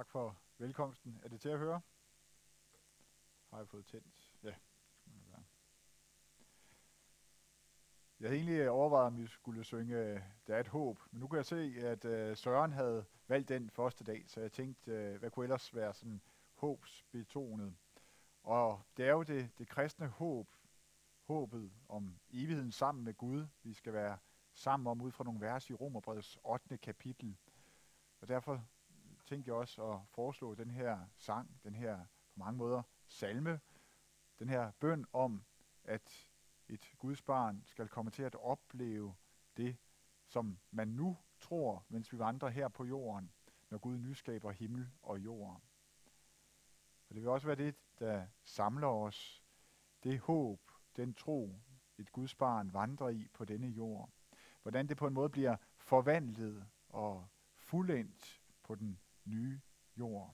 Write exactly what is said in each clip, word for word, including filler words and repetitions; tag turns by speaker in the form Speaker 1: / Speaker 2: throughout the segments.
Speaker 1: Tak for velkomsten. Er det til at høre? Har jeg fået tændt? Ja. Jeg havde egentlig overvejet, om vi skulle synge øh, Der er et håb, men nu kan jeg se, at øh, Søren havde valgt den første dag, så jeg tænkte, øh, hvad kunne ellers være sådan håbsbetonet? Og det er jo det, det kristne håb, håbet om evigheden sammen med Gud, vi skal være sammen om ud fra nogle vers i Romerbrevets ottende kapitel. Og derfor tænkte jeg også at foreslå den her sang, den her på mange måder salme, den her bøn om, at et Guds barn skal komme til at opleve det, som man nu tror, mens vi vandrer her på jorden, når Gud nyskaber himmel og jord. Og det vil også være det, der samler os, det håb, den tro, et Guds barn vandrer i på denne jord. Hvordan det på en måde bliver forvandlet og fuldendt på den nye jord.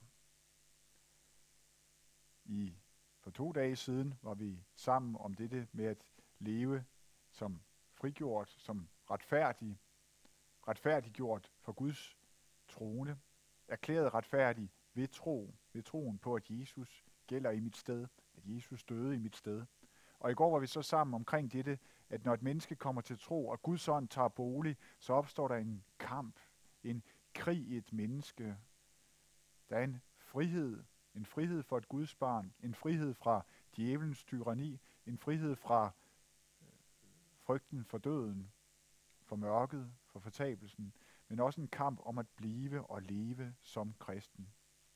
Speaker 1: I For to dage siden var vi sammen om dette med at leve som frigjort, som retfærdig, retfærdiggjort for Guds trone, erklæret retfærdig ved tro, ved troen på, at Jesus gælder i mit sted, at Jesus døde i mit sted. Og i går var vi så sammen omkring dette, at når et menneske kommer til tro, og Guds ånd tager bolig, så opstår der en kamp, en krig i et menneske. Der er en frihed, en frihed for et Guds barn, en frihed fra djævelens tyranni, en frihed fra frygten for døden, for mørket, for fortabelsen, men også en kamp om at blive og leve som kristen.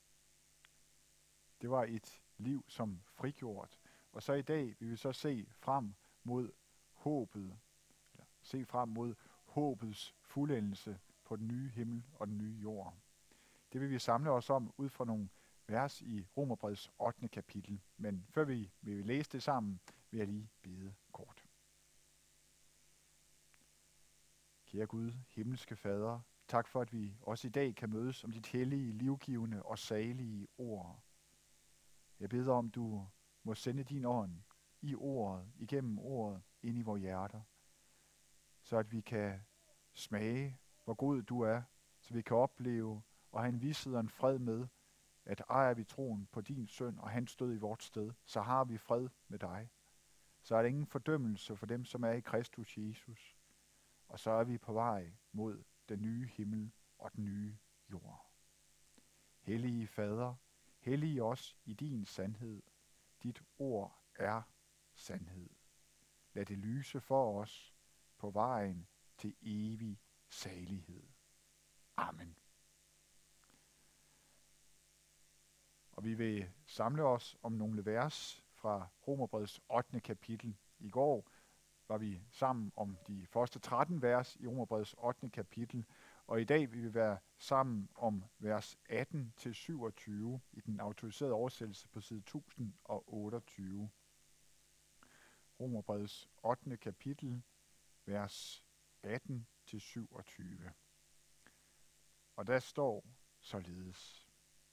Speaker 1: Det var et liv som frigjort. Og så i dag vil vi så se frem mod håbet, eller se frem mod håbets fuldendelse på den nye himmel og den nye jord. Det vil vi samle os om ud fra nogle vers i Romerbrevets ottende kapitel. Men før vi vil læse det sammen, vil jeg lige bede kort. Kære Gud, himmelske Fader, tak for, at vi også i dag kan mødes om dit hellige, livgivende og salige ord. Jeg beder om, du må sende din ånd i ordet, igennem ordet, ind i vores hjerter, så at vi kan smage, hvor god du er, så vi kan opleve og have en vished og en fred med, at ejer vi troen på din søn, og han stod i vort sted, så har vi fred med dig. Så er der ingen fordømmelse for dem, som er i Kristus Jesus. Og så er vi på vej mod den nye himmel og den nye jord. Hellige Fader, hellige os i din sandhed. Dit ord er sandhed. Lad det lyse for os på vejen til evig salighed. Amen. Og vi vil samle os om nogle vers fra Romerbrevets ottende kapitel. I går var vi sammen om de første tretten vers i Romerbrevets ottende kapitel, og i dag vil vi være sammen om vers atten til syvogtyve i den autoriserede oversættelse på side tusind og otteogtyve. Romerbrevets ottende kapitel, vers atten til syvogtyve. Og der står således: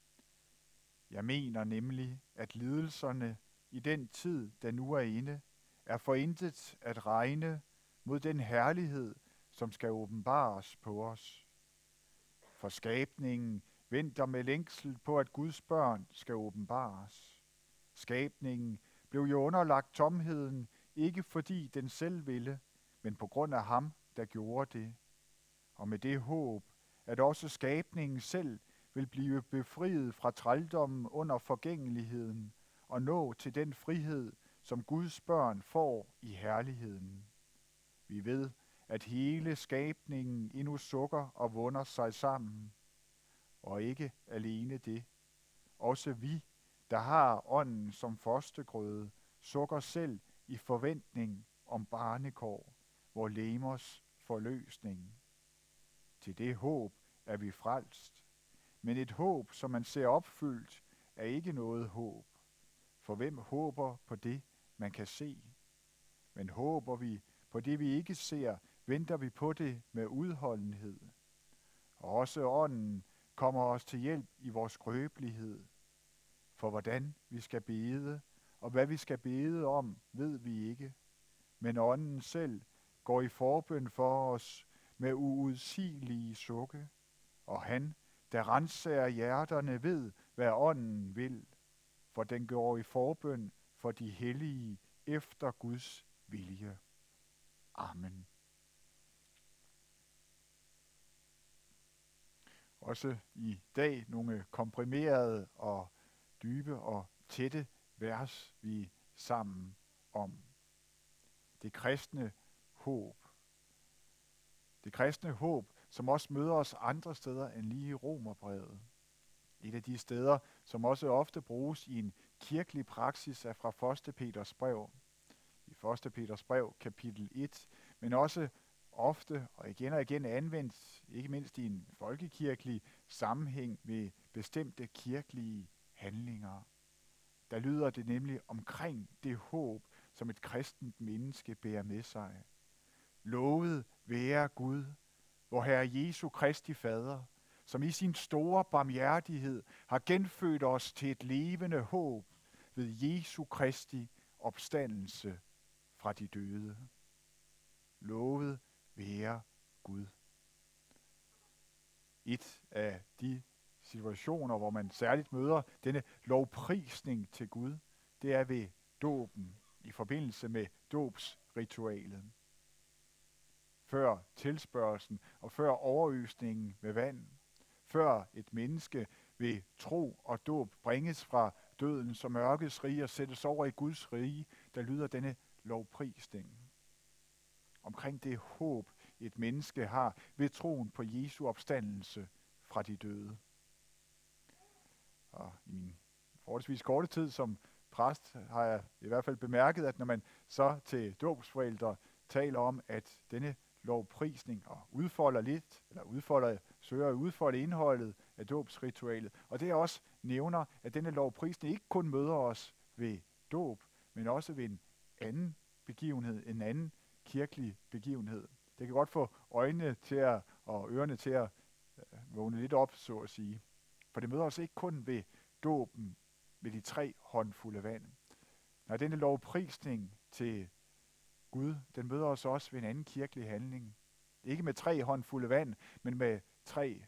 Speaker 1: Jeg mener nemlig, at lidelserne i den tid, der nu er inde, er for intet at regne mod den herlighed, som skal åbenbares på os. For skabningen venter med længsel på, at Guds børn skal åbenbares. Skabningen blev jo underlagt tomheden, ikke fordi den selv ville, men på grund af ham, der gjorde det. Og med det håb, at også skabningen selv vil blive befriet fra trældommen under forgængeligheden og nå til den frihed, som Guds børn får i herligheden. Vi ved, at hele skabningen endnu sukker og vunder sig sammen. Og ikke alene det. Også vi, der har ånden som førstegrøde, sukker selv i forventning om barnekår, vor lemers forløsning. Til det håb er vi frelst. Men et håb, som man ser opfyldt, er ikke noget håb. For hvem håber på det, man kan se? Men håber vi på det, vi ikke ser, venter vi på det med udholdenhed. Og også ånden kommer os til hjælp i vores skrøbelighed. For hvordan vi skal bede, og hvad vi skal bede om, ved vi ikke. Men ånden selv går i forbøn for os med uudsigelige sukke, og han, der renser hjerterne ved, hvad ånden vil, for den går i forbøn for de hellige efter Guds vilje. Amen. Også i dag nogle komprimerede og dybe og tætte vers, vi sammen om. Det kristne håb. Det kristne håb, som også møder os andre steder end lige i Romerbrevet. Et af de steder, som også ofte bruges i en kirkelig praksis, er fra første Peters brev. I første Peters brev, kapitel et, men også ofte og igen og igen anvendt, ikke mindst i en folkekirkelig sammenhæng med bestemte kirkelige handlinger. Der lyder det nemlig omkring det håb, som et kristent menneske bærer med sig. Lovet være Gud, vor Herre Jesu Kristi Fader, som i sin store barmhjertighed har genfødt os til et levende håb ved Jesu Kristi opstandelse fra de døde. Lovet være Gud. Et af de situationer, hvor man særligt møder denne lovprisning til Gud, det er ved dåben i forbindelse med dåbsritualet. Før tilspørgelsen og før overøsningen med vand, før et menneske ved tro og dåb bringes fra dødens og mørkets rige og sættes over i Guds rige, der lyder denne lovprisning. Omkring det håb, et menneske har ved troen på Jesu opstandelse fra de døde. Og i min forholdsvis korte tid som præst har jeg i hvert fald bemærket, at når man så til dåbsforældre taler om, at denne lovprisning og udfolder lidt, eller udfolder, søger at udfolde indholdet af dåbsritualet, og det også nævner, at denne lovprisning ikke kun møder os ved dåb, men også ved en anden begivenhed, en anden kirkelig begivenhed. Det kan godt få øjnene til at, og ørerne til at øh, vågne lidt op, så at sige. For det møder os ikke kun ved dåben, ved de tre håndfulde vand. Når denne lovprisning til Gud, den møder os også ved en anden kirkelig handling. Ikke med tre håndfulde vand, men med tre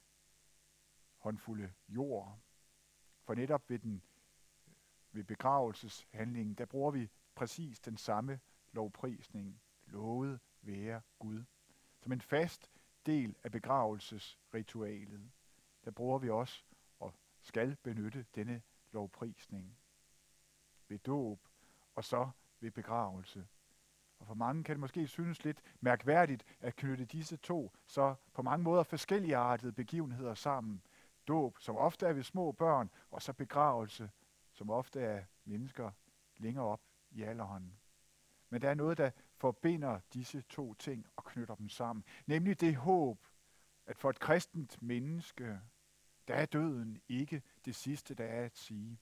Speaker 1: håndfulde jord. For netop ved, den, ved begravelseshandlingen, der bruger vi præcis den samme lovprisning. Lovet være Gud. Som en fast del af begravelsesritualet, der bruger vi også og skal benytte denne lovprisning. Ved dåb og så ved begravelse. Og for mange kan det måske synes lidt mærkværdigt at knytte disse to så på mange måder forskelligartede begivenheder sammen. Dåb, som ofte er ved små børn, og så begravelse, som ofte er mennesker længere op i alderen. Men der er noget, der forbinder disse to ting og knytter dem sammen. Nemlig det håb, at for et kristent menneske, der er døden ikke det sidste, der er at sige.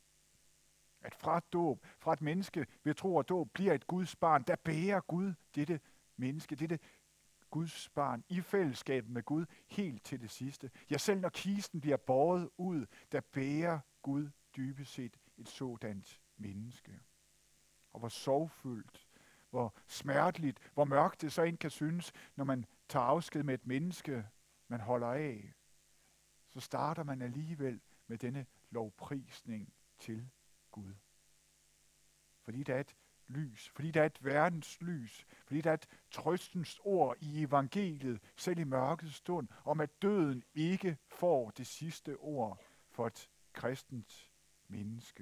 Speaker 1: At fra et dåb, fra et menneske ved tro og dåb, bliver et Guds barn, der bærer Gud dette menneske, dette Guds barn i fællesskab med Gud helt til det sidste. Ja, selv når kisten bliver båret ud, der bærer Gud dybest set et sådant menneske. Og hvor sorgfyldt, hvor smerteligt, hvor mørkt det så end kan synes, når man tager afsked med et menneske, man holder af, så starter man alligevel med denne lovprisning til Gud. Fordi der er et lys, fordi der er et verdens lys, fordi der er et trøstens ord i evangeliet, selv i mørkets stund, om at døden ikke får det sidste ord for et kristent menneske.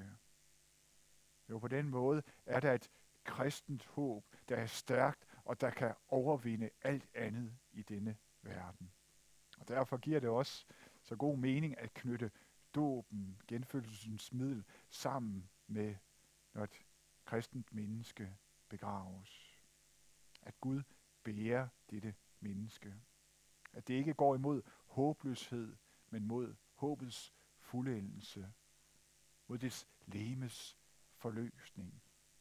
Speaker 1: Jo, på den måde er der et kristent håb, der er stærkt og der kan overvinde alt andet i denne verden. Og derfor giver det også så god mening at knytte dåben, genfødelsens middel, sammen med, når et kristent menneske begraves. At Gud bærer dette menneske. At det ikke går imod håbløshed, men mod håbets fuldendelse. Mod dets legemes forløsning.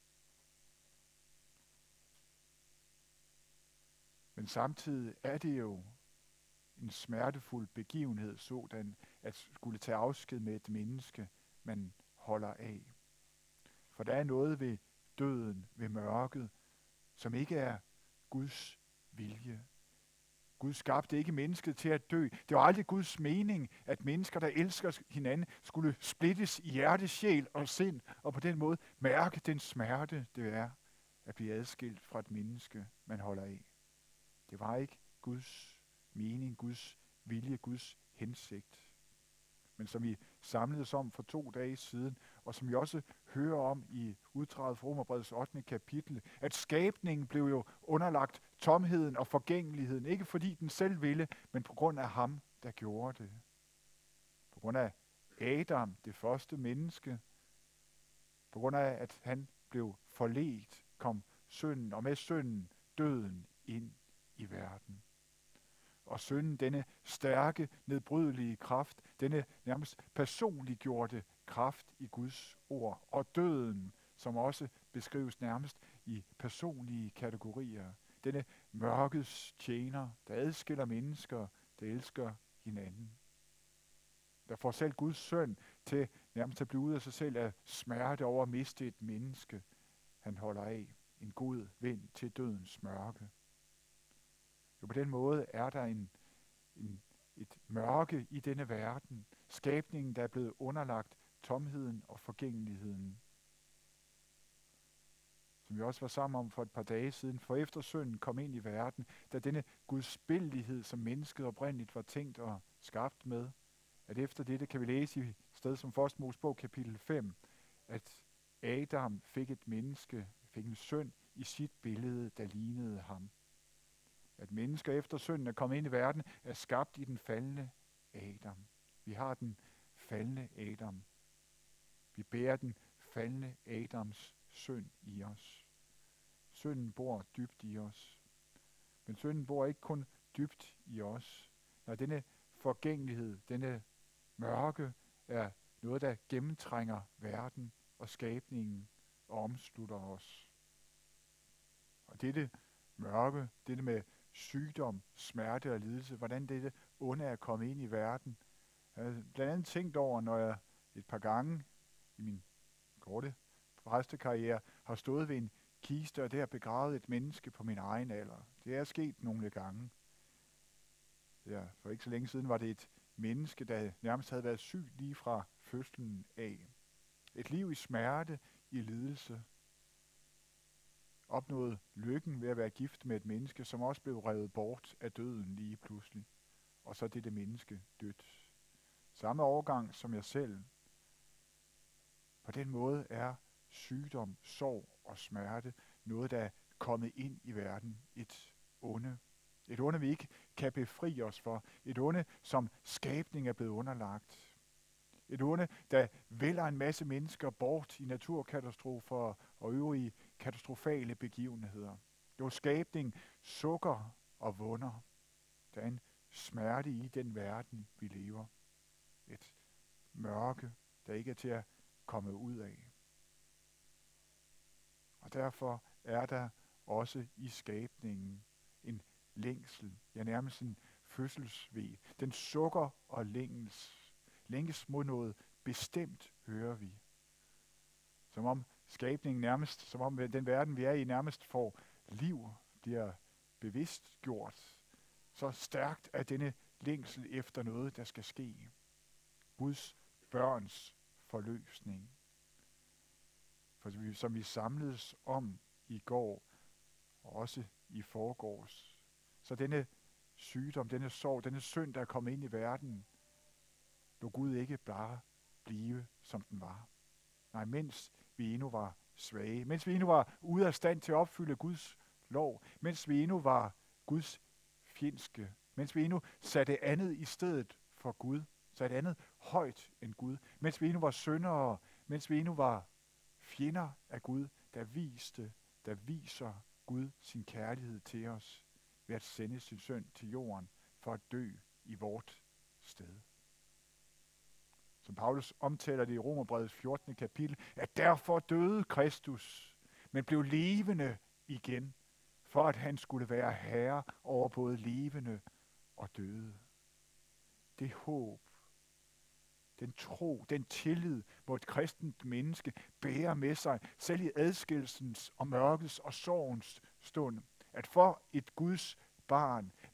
Speaker 1: Men samtidig er det jo en smertefuld begivenhed, sådan at skulle tage afsked med et menneske, man holder af. For der er noget ved døden, ved mørket, som ikke er Guds vilje. Gud skabte ikke mennesket til at dø. Det var aldrig Guds mening, at mennesker, der elsker hinanden, skulle splittes i hjerte, sjæl og sind, og på den måde mærke den smerte, det er at blive adskilt fra et menneske, man holder af. Det var ikke Guds mening, Guds vilje, Guds hensigt. Men som vi samledes om for to dage siden, og som vi også hører om i uddraget fra Romerbrevets ottende kapitel, at skabningen blev jo underlagt tomheden og forgængeligheden, ikke fordi den selv ville, men på grund af ham, der gjorde det. På grund af Adam, det første menneske, på grund af, at han blev forledt, kom synden, og med synden døden ind i verden. Og synden, denne stærke, nedbrydelige kraft, denne nærmest personliggjorte kraft i Guds ord, og døden, som også beskrives nærmest i personlige kategorier. Denne mørkets tjener, der adskiller mennesker, der elsker hinanden. Der får selv Guds søn til nærmest at blive ud af sig selv af smerte over at miste et menneske, han holder af. En god ven til dødens mørke. Jo, på den måde er der en, en, et mørke i denne verden. Skabningen, der er blevet underlagt tomheden og forgængeligheden. Som vi også var sammen om for et par dage siden, for efter synden kom ind i verden, da denne gudsbillighed, som mennesket oprindeligt var tænkt og skabt med, at efter dette kan vi læse i sted som første Mosebog kapitel fem, at Adam fik et menneske, fik en søn i sit billede, der lignede ham. At mennesker efter synden er kommet ind i verden, er skabt i den faldne Adam. Vi har den faldne Adam. Vi bærer den faldne Adams synd i os. Synden bor dybt i os. Men synden bor ikke kun dybt i os. Når denne forgængelighed, denne mørke, er noget, der gennemtrænger verden og skabningen og omslutter os. Og dette mørke, dette med sygdom, smerte og lidelse, hvordan dette onde er kommet ind i verden. Jeg har blandt andet tænkt over, når jeg et par gange i min korte præstekarriere har stået ved en kiste og der begravet et menneske på min egen alder. Det er sket nogle gange. Ja, for ikke så længe siden var det et menneske, der nærmest havde været syg lige fra fødslen af. Et liv i smerte, i lidelse. Opnåede lykken ved at være gift med et menneske, som også blev revet bort af døden lige pludselig. Og så er dette menneske dødt. Samme årgang som jeg selv. På den måde er sygdom, sorg og smerte noget, der er kommet ind i verden. Et onde. Et onde, vi ikke kan befri os for. Et onde, som skabning er blevet underlagt. Et onde, der vælger en masse mennesker bort i naturkatastrofer og øvrige katastrofale begivenheder. Jo, skabning sukker og vunder. Der er en smerte i den verden, vi lever. Et mørke, der ikke er til at komme ud af. Og derfor er der også i skabningen en længsel, ja nærmest en fødselsved. Den sukker og længes. Længes mod noget bestemt, hører vi. Som om skabningen nærmest, som om den verden, vi er i, nærmest får liv, bliver bevidst gjort. Så stærkt er denne længsel efter noget, der skal ske. Guds børns forløsning. For som vi, som vi samledes om i går, og også i forgårs, så denne sygdom, denne sorg, denne synd, der er kommet ind i verden, lå Gud ikke bare blive, som den var. Nej, mens vi endnu var svage, mens vi endnu var ude af stand til at opfylde Guds lov, mens vi endnu var Guds fjendske, mens vi endnu satte andet i stedet for Gud, satte andet højt end Gud, mens vi endnu var syndere, mens vi endnu var fjender af Gud, der viste, der viser Gud sin kærlighed til os ved at sende sin søn til jorden for at dø i vort sted. Som Paulus omtaler det i Romerbrevets fjortende kapitel, at derfor døde Kristus, men blev levende igen, for at han skulle være herre over både levende og døde. Det håb, den tro, den tillid, hvor et kristent menneske bærer med sig, selv i adskillelsens og mørkets og sorgens stund, at for et Guds barn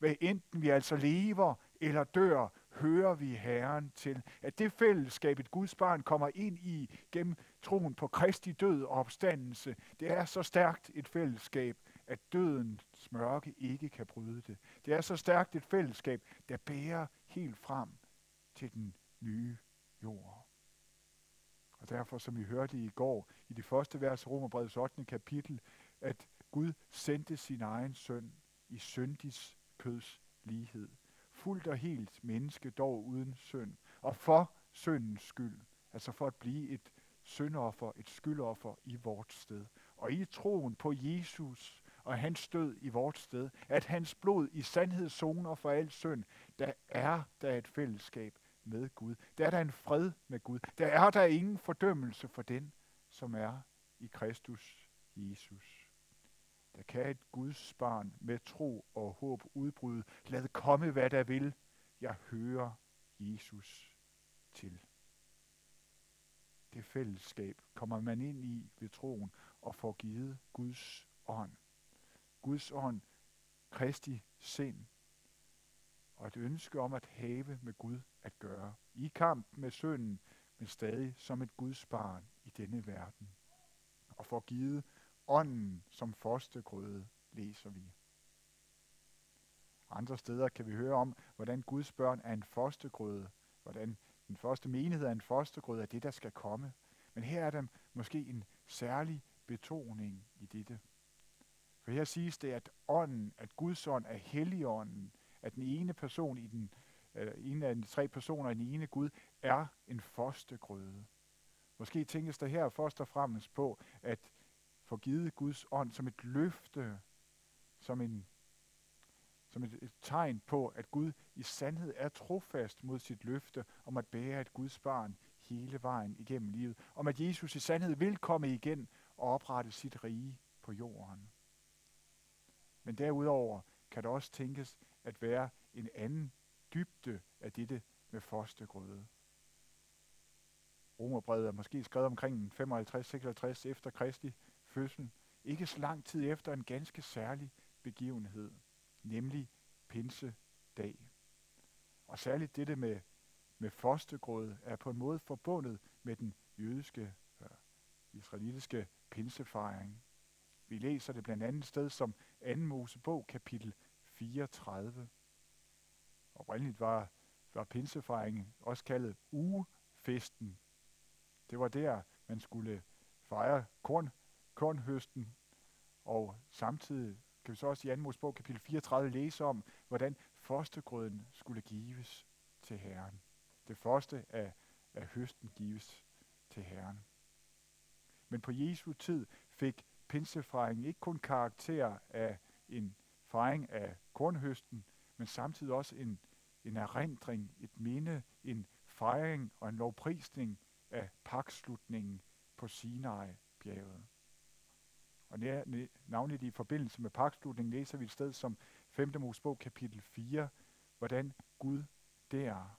Speaker 1: hvad enten vi altså lever eller dør, hører vi Herren til. At det fællesskab, et Guds barn kommer ind i gennem troen på Kristi død og opstandelse, det er så stærkt et fællesskab, at dødens mørke ikke kan bryde det. Det er så stærkt et fællesskab, der bærer helt frem til den nye jord. Og derfor, som vi hørte i går, i det første vers af Romerbrevets ottende kapitel, at Gud sendte sin egen søn i syndig køds lighed. Fuldt og helt menneske, dog uden synd. Og for syndens skyld, altså for at blive et syndoffer, et skyldoffer i vort sted. Og i troen på Jesus og hans død i vort sted, at hans blod i sandhed soner for al synd, der er der et fællesskab med Gud. Der er der en fred med Gud. Der er der ingen fordømmelse for den, som er i Kristus Jesus. Der kan et Guds barn med tro og håb udbryde. Lad komme, hvad der vil. Jeg hører Jesus til. Det fællesskab kommer man ind i ved troen og får givet Guds ånd. Guds ånd, Kristi sind, og et ønske om at have med Gud at gøre. I kamp med synden, men stadig som et Guds barn i denne verden. Og får givet ånden som fostergrøde, læser vi. Andre steder kan vi høre om, hvordan Guds børn er en fostergrøde, hvordan den første menighed er en fostergrøde af det, der skal komme. Men her er der måske en særlig betoning i dette. For her siges det, at ånden, at Guds ånd er Helligånden, at den ene person i den, øh, en af de tre personer i den ene Gud, er en fostergrøde. Måske tænkes der her først og fremmest på, at få givet Guds ånd som et løfte, som, en, som et, et tegn på, at Gud i sandhed er trofast mod sit løfte om at bære et Guds barn hele vejen igennem livet. Om at Jesus i sandhed vil komme igen og oprette sit rige på jorden. Men derudover kan der også tænkes at være en anden dybde af dette med fostergrøde. Romerbrevet er måske skrevet omkring femoghalvtreds seksoghalvtreds efter Kristi fødsel, ikke så lang tid efter en ganske særlig begivenhed, nemlig pinsedag. Og særligt dette med, med fostergrøde er på en måde forbundet med den jødiske, øh, israelitiske pinsefejring. Vi læser det blandt andet sted som anden Mosebog, kapitel fireogtredive. Oprindeligt var, var pinsefejringen også kaldet ugefesten. Det var der, man skulle fejre korn, kornhøsten, og samtidig kan vi så også i anden Mosebog, kapitel fireogtredive, læse om, hvordan fostergrøden skulle gives til Herren. Det første af, af høsten gives til Herren. Men på Jesu tid fik pinsefejringen ikke kun karakter af en fejring af kornhøsten, men samtidig også en, en erindring, et minde, en fejring og en lovprisning af pagtslutningen på Sinai-bjerget. Og navnligt i forbindelse med pagtslutningen læser vi et sted som femte Mosebog kapitel fire, hvordan Gud der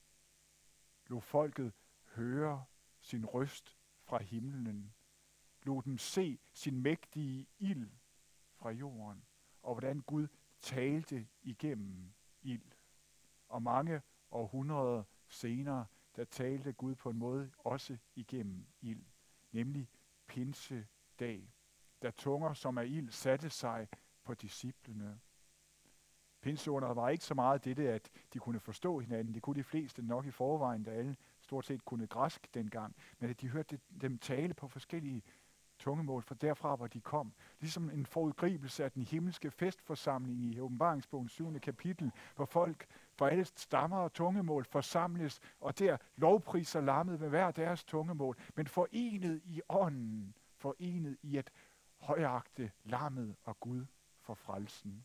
Speaker 1: lod folket høre sin røst fra himlen, lod dem se sin mægtige ild fra jorden, og hvordan Gud talte igennem ild. Og mange århundreder senere, der talte Gud på en måde også igennem ild, nemlig pinsedag, da tunger som af ild satte sig på disciplene. Pinseunderet var ikke så meget dette, at de kunne forstå hinanden. Det kunne de fleste nok i forvejen, da alle stort set kunne græsk dengang. Men at de hørte dem tale på forskellige tungemål fra derfra, hvor de kom. Ligesom en forudgribelse af den himmelske festforsamling i Åbenbaringsbogens syvende kapitel, hvor folk fra alle stammer og tungemål forsamles, og der lovpriser lammet med hver deres tungemål, men forenet i ånden, forenet i at højagte lammet og Gud for frelsen.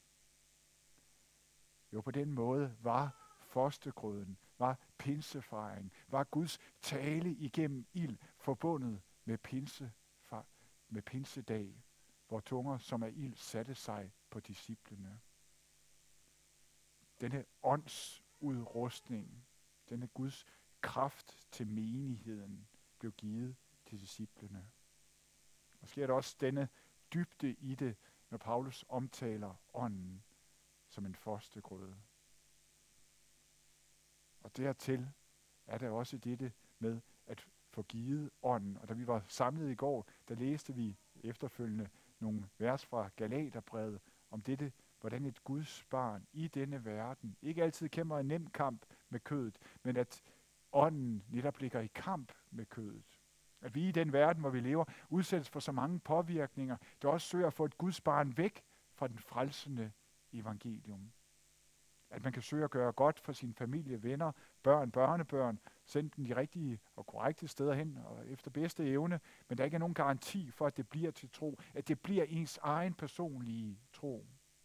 Speaker 1: Jo, på den måde var fostergrøden, var pinsefejring, var Guds tale igennem ild forbundet med pinse, med pinsedag, hvor tunger som af ild satte sig på disciplene. Denne åndsudrustning, denne Guds kraft til menigheden, blev givet til disciplene. Måske er der også denne dybde i det, når Paulus omtaler ånden, som en fostergrøde. Og dertil er der også dette med at få givet ånden. Og da vi var samlet i går, der læste vi efterfølgende nogle vers fra Galaterbrevet om dette, hvordan et Guds barn i denne verden ikke altid kæmper en nem kamp med kødet, men at ånden netop ligger i kamp med kødet. At vi i den verden, hvor vi lever, udsættes for så mange påvirkninger, der også søger at få et Guds barn væk fra den frelsende evangelium. At man kan søge at gøre godt for sin familie, venner, børn, børnebørn, sende dem de rigtige og korrekte steder hen og efter bedste evne, men der ikke er nogen garanti for, at det bliver til tro, at det bliver ens egen personlige tro.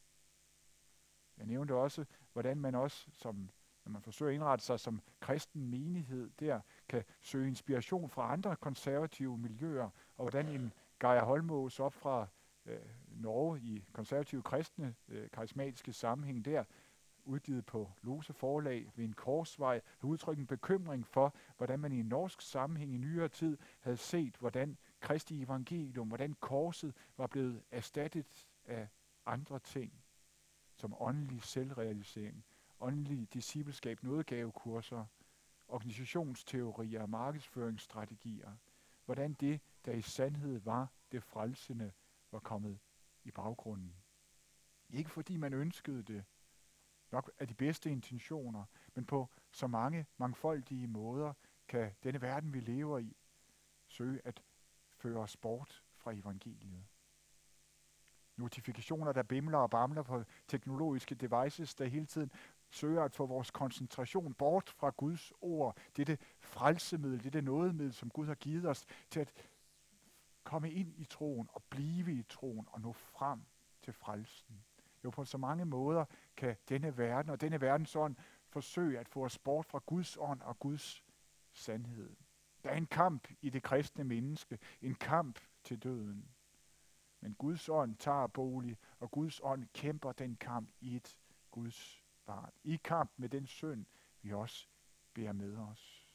Speaker 1: Jeg nævnte også, hvordan man også, som, når man forsøger at indrette sig som kristen menighed, der kan søge inspiration fra andre konservative miljøer, og hvordan en Geir Holmås op fra øh, Norge i konservative kristne, øh, karismatiske sammenhæng der, udgivet på Lose Forlag ved en korsvej, har udtrykt en bekymring for, hvordan man i en norsk sammenhæng i nyere tid havde set, hvordan Kristi evangelium, hvordan korset var blevet erstattet af andre ting, som åndelig selvrealisering, åndelig discipleskab, nådegavekurser, organisationsteorier og markedsføringsstrategier. Hvordan det, der i sandhed var det frelsende, var kommet i baggrunden. Ikke fordi man ønskede det, nok af de bedste intentioner, men på så mange mangfoldige måder kan denne verden, vi lever i, søge at føre os bort fra evangeliet. Notifikationer, der bimler og bamler på teknologiske devices, der hele tiden søger at få vores koncentration bort fra Guds ord, dette frelsemiddel, dette nådemiddel, som Gud har givet os, til at komme ind i troen og blive i troen og nå frem til frelsen. Jo, på så mange måder kan denne verden og denne verdensånd forsøge at få os bort fra Guds ånd og Guds sandhed. Der er en kamp i det kristne menneske, en kamp til døden. Men Guds ånd tager bolig, og Guds ånd kæmper den kamp i et Guds barn. I kamp med den synd, vi også bærer med os.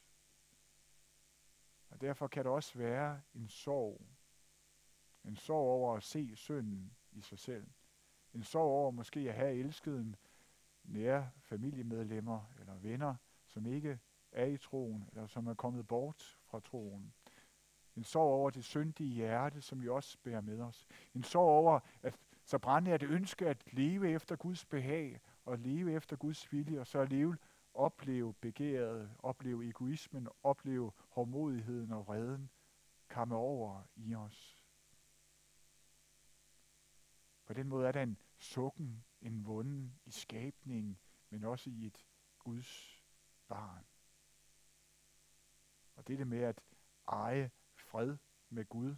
Speaker 1: Og derfor kan det også være en sorg. En sorg over at se synden i sig selv. En sorg over måske at have elsket en nære familiemedlemmer eller venner, som ikke er i troen, eller som er kommet bort fra troen. En sorg over det syndige hjerte, som vi også bærer med os. En sorg over, at så brændende er det ønske at leve efter Guds behag, og leve efter Guds vilje, og så at leve, opleve begæret, opleve egoismen, opleve hårdmodigheden og vreden, komme over i os. På den måde er der en sukken, en vunden i skabningen, men også i et Guds barn. Og det med at eje fred med Gud,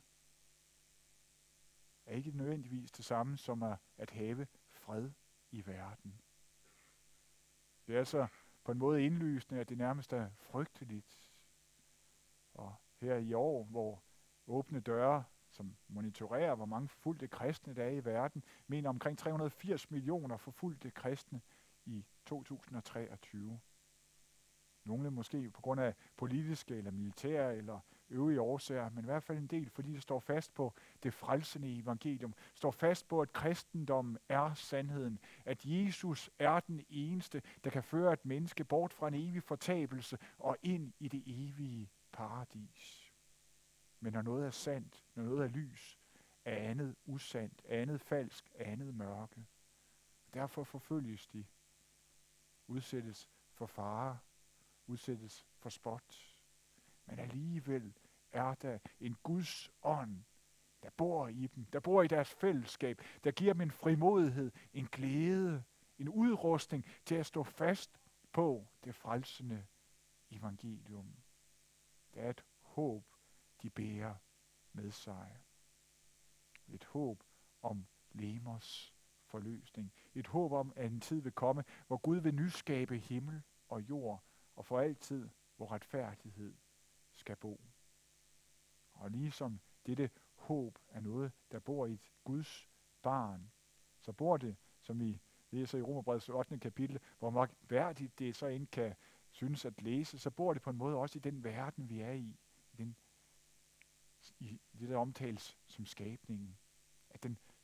Speaker 1: er ikke nødvendigvis det samme som at, at have fred i verden. Det er altså på en måde indlysende, at det nærmest er frygteligt. Og her i år, hvor Åbne Døre, som monitorerer, hvor mange forfulgte kristne der er i verden, mener omkring tre hundrede og firs millioner forfulgte kristne i to tusind og treogtyve. Nogle måske på grund af politiske eller militære eller øvrige årsager, men i hvert fald en del, fordi det står fast på det frelsende evangelium, står fast på, at kristendommen er sandheden, at Jesus er den eneste, der kan føre et menneske bort fra en evig fortabelse og ind i det evige paradis. Men når noget er sandt, når noget er lys, er andet usandt, andet falsk, andet mørke. Derfor forfølges de, udsættes for fare, udsættes for spot. Men alligevel er der en Guds ånd, der bor i dem, der bor i deres fællesskab, der giver dem en frimodighed, en glæde, en udrustning til at stå fast på det frelsende evangelium. Der er et håb, de bærer med sig. Et håb om lemers forløsning. Et håb om, at en tid vil komme, hvor Gud vil nyskabe himmel og jord, og for altid, hvor retfærdighed skal bo. Og ligesom dette håb er noget, der bor i et Guds barn, så bor det, som vi læser i Romerbrevets ottende kapitel, hvor mærkværdigt det så end kan synes at læse, så bor det på en måde også i den verden, vi er i. I, den, i det, der omtales som skabningen. At den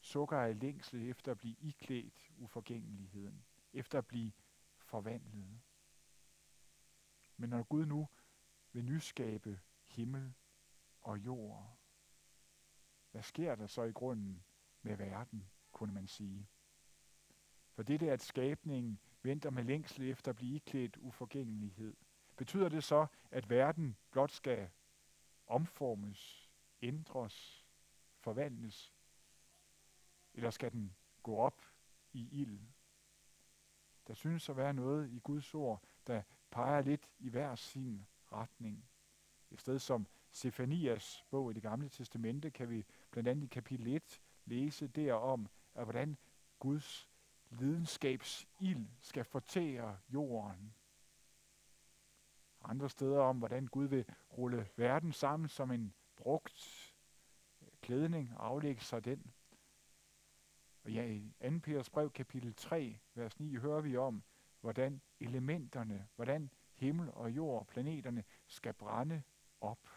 Speaker 1: sukker af længsel efter at blive iklædt uforgængeligheden, efter at blive forvandlet. Men når Gud nu vil nyskabe himmel og jord, hvad sker der så i grunden med verden, kunne man sige? For det er, at skabningen venter med længsel efter at blive iklædt uforgængelighed. Betyder det så, at verden blot skal omformes, ændres, forvandles? Eller skal den gå op i ild? Der synes at være noget i Guds ord, der peger lidt i hver sin retning. Et sted som Sefanias bog i Det Gamle Testamente kan vi blandt andet i kapitel et læse derom, at hvordan Guds lidenskabsild skal fortære jorden. Andre steder om, hvordan Gud vil rulle verden sammen som en brugt klædning og aflægge sig den. Og ja, i anden Peters brev, kapitel tre, vers ni, hører vi om, hvordan elementerne, hvordan himmel og jord, planeterne, skal brænde op.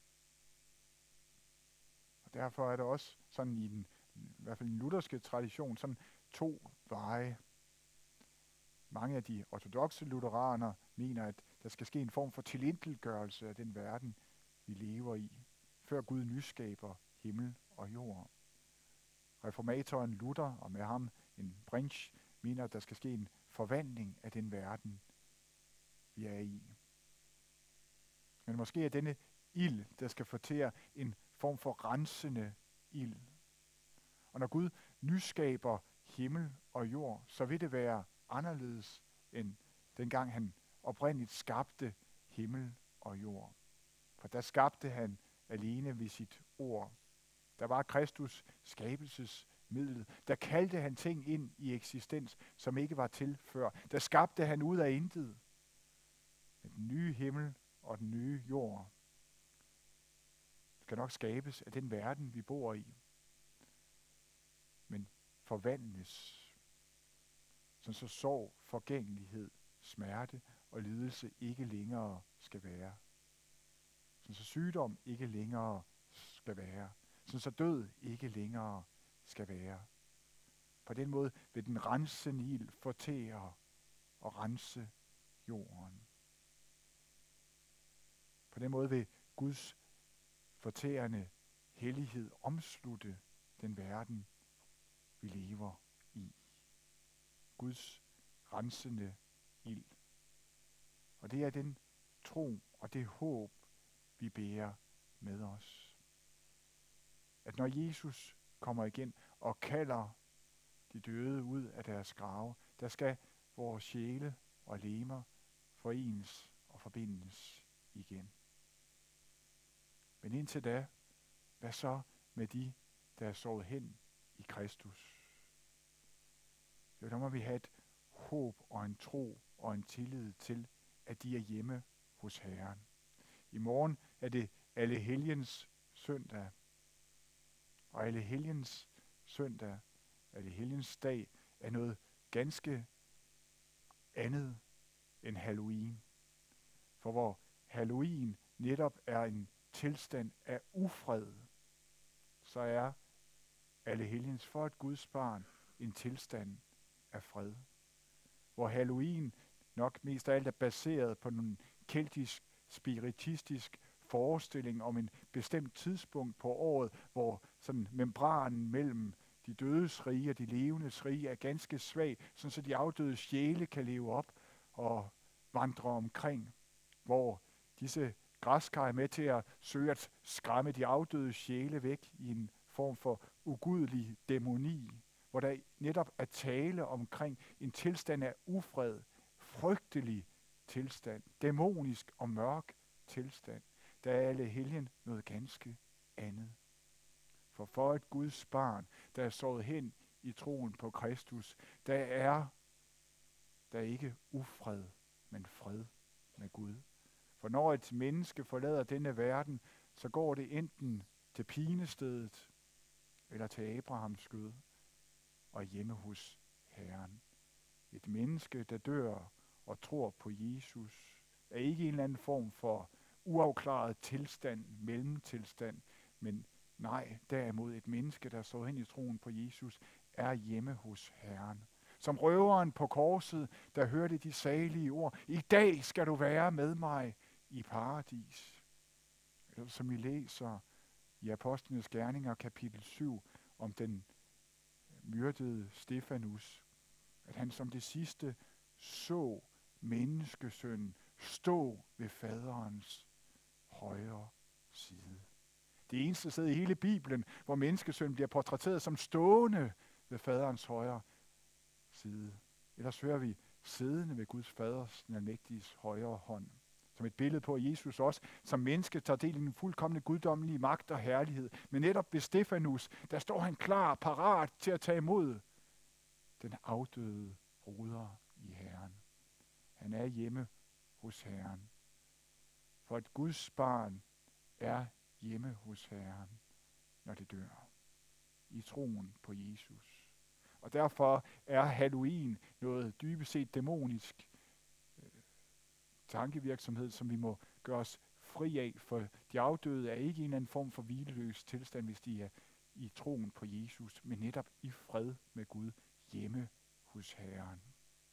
Speaker 1: Og derfor er der også sådan i den, i hvert fald den lutherske tradition, sådan to veje. Mange af de ortodokse lutheraner mener, at der skal ske en form for tilintetgørelse af den verden, vi lever i, før Gud nyskaber himmel og jord. Reformatoren Luther, og med ham en Brinch, mener, at der skal ske en forvandling af den verden, vi er i. Men måske er denne ild, der skal fortære, en form for rensende ild. Og når Gud nyskaber himmel og jord, så vil det være anderledes end dengang han oprindeligt skabte himmel og jord. For der skabte han alene ved sit ord. Der var Kristus skabelsesmiddel. Der kaldte han ting ind i eksistens, som ikke var til før. Der skabte han ud af intet. Med den nye himmel og den nye jord skal nok skabes af den verden, vi bor i. Men forvandles, så så sorg, forgængelighed, smerte og lidelse ikke længere skal være. Så så sygdom ikke længere skal være. Så så død ikke længere skal være. På den måde vil den rensende ild fortære og rense jorden. På den måde vil Guds fortærende hellighed omslutte den verden, vi lever i. Guds rensende ild. Og det er den tro og det håb, vi bærer med os. At når Jesus kommer igen og kalder de døde ud af deres grave, der skal vores sjæle og lemer forenes og forbindes igen. Men indtil da, hvad så med de, der er sovet hen i Kristus? Jo, der må vi have et håb og en tro og en tillid til, at de er hjemme hos Herren. I morgen er det Allehelgens søndag. Og Allehelgens søndag, Allehelgens dag, er noget ganske andet end Halloween. For hvor Halloween netop er en tilstand af ufred, så er Allehelgens for et Guds barn en tilstand af fred. Hvor Halloween nok mest af alt er baseret på en keltisk, spiritistisk forestilling om en bestemt tidspunkt på året, hvor sådan membranen mellem de dødes rige og de levendes rige er ganske svag, sådan så de afdøde sjæle kan leve op og vandre omkring, hvor disse græskar er med til at søge at skræmme de afdøde sjæle væk i en form for ugudelig dæmoni, hvor der netop er tale omkring en tilstand af ufred, frygtelig tilstand, dæmonisk og mørk tilstand. Der er Allehelgen noget ganske andet. For for et Guds barn, der er såret hen i troen på Kristus, der er der ikke ufred, men fred med Gud. For når et menneske forlader denne verden, så går det enten til pinestedet eller til Abrahams skød og hjemme hos Herren. Et menneske, der dør og tror på Jesus, er ikke en eller anden form for uafklaret tilstand, mellemtilstand, men Nej, derimod et menneske, der står hen i troen på Jesus, er hjemme hos Herren. Som røveren på korset, der hørte de salige ord, i dag skal du være med mig i paradis. Eller som vi læser i Apostlenes Gerninger kapitel syv om den myrdede Stefanus, at han som det sidste så menneskesønnen stå ved faderens højre side. Det eneste sted i hele Bibelen, hvor menneskesønnen bliver portrætteret som stående ved faderens højre side. Ellers hører vi siddende ved Guds faders almægtiges højre hånd. Som et billede på, at Jesus også som menneske tager del i den fuldkomne guddommelige magt og herlighed. Men netop ved Stefanus, der står han klar, parat til at tage imod den afdøde broder i Herren. Han er hjemme hos Herren. For et Guds barn er hjemme hos Herren, når det dør. I troen på Jesus. Og derfor er Halloween noget dybest set dæmonisk øh, tankevirksomhed, som vi må gøre os fri af, for de afdøde er ikke en eller anden form for hvileløs tilstand, hvis de er i troen på Jesus, men netop i fred med Gud hjemme hos Herren.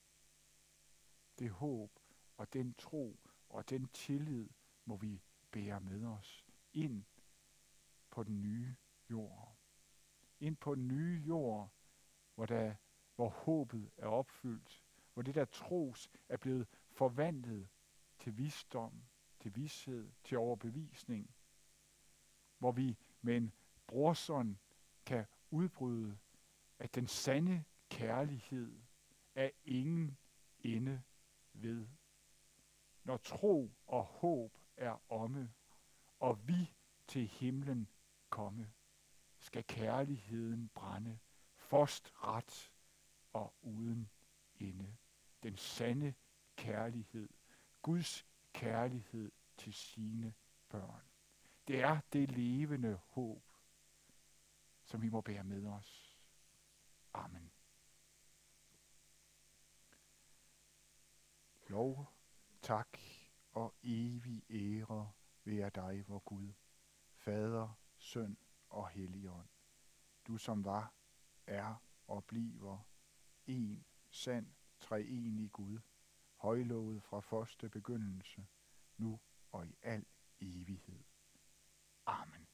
Speaker 1: Det håb og den tro og den tillid må vi bære med os ind på den nye jord. Ind på den nye jord, hvor, der, hvor håbet er opfyldt, hvor det der tros er blevet forvandlet til visdom, til vished, til overbevisning, hvor vi med en brorsånd kan udbryde, at den sande kærlighed er ingen ende ved. Når tro og håb er omme, og vi til himlen komme, skal kærligheden brænde, først ret og uden ende. Den sande kærlighed, Guds kærlighed til sine børn. Det er det levende håb, som vi må bære med os. Amen. Lov, tak og evig ære være dig, vor Gud, Fader, Søn og Helligånd. Du som var, er og bliver en sand treenig Gud, højlovet fra første begyndelse, nu og i al evighed. Amen.